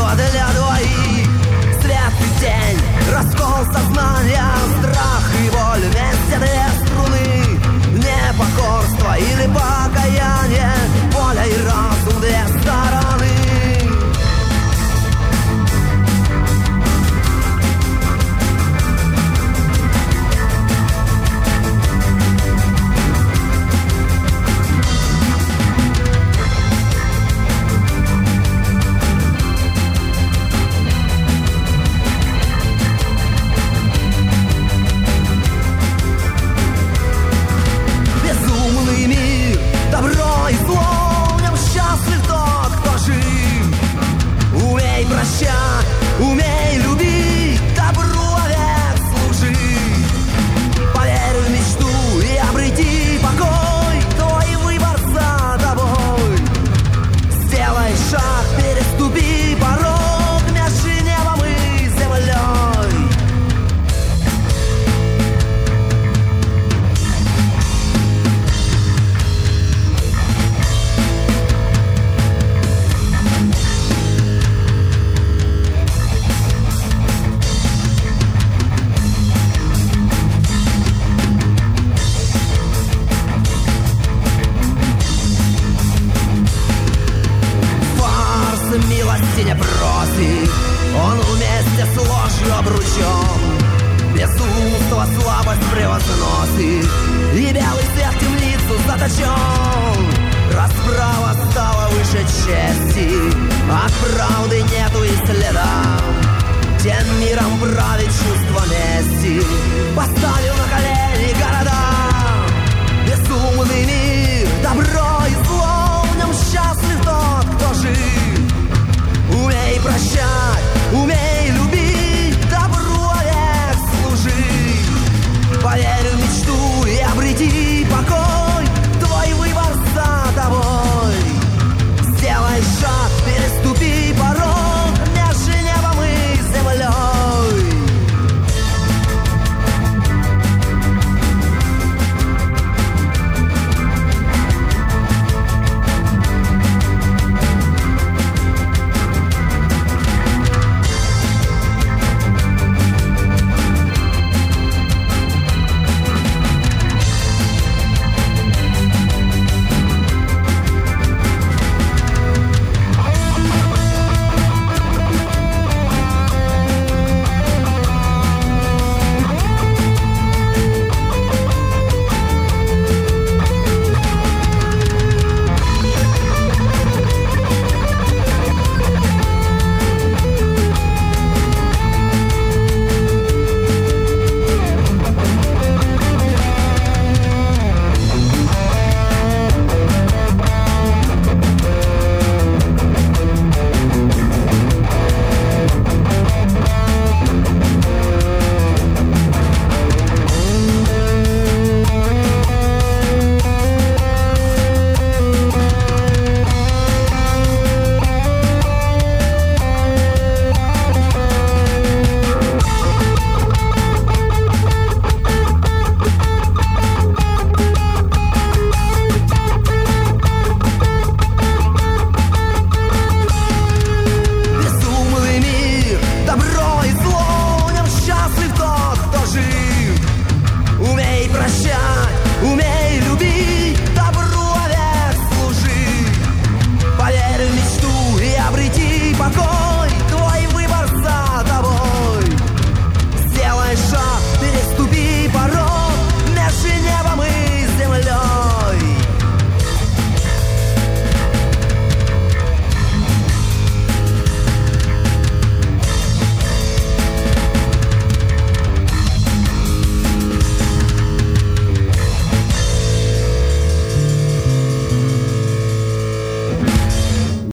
снова для двоих. Свет и тень, раскол сознания, страх и боль, вместе две струны. Непокорство или покаяние, воля и разум, две стороны. Добро и зло, в нем счастлив тот, кто жив. Умей прощать, умей любить, добру вовек служи. Поверь в мечту и обрети покой, твой выбор за тобой. Сделай шаг, переступи порог между небом и землей. Милости не просит, он вместе с ложью обручен. Безумство слабость превозносит, и белый свет в темницу заточен. Расправа стала выше чести, от правды нету и следа. Тем миром правит чувство мести, поставил на колени города.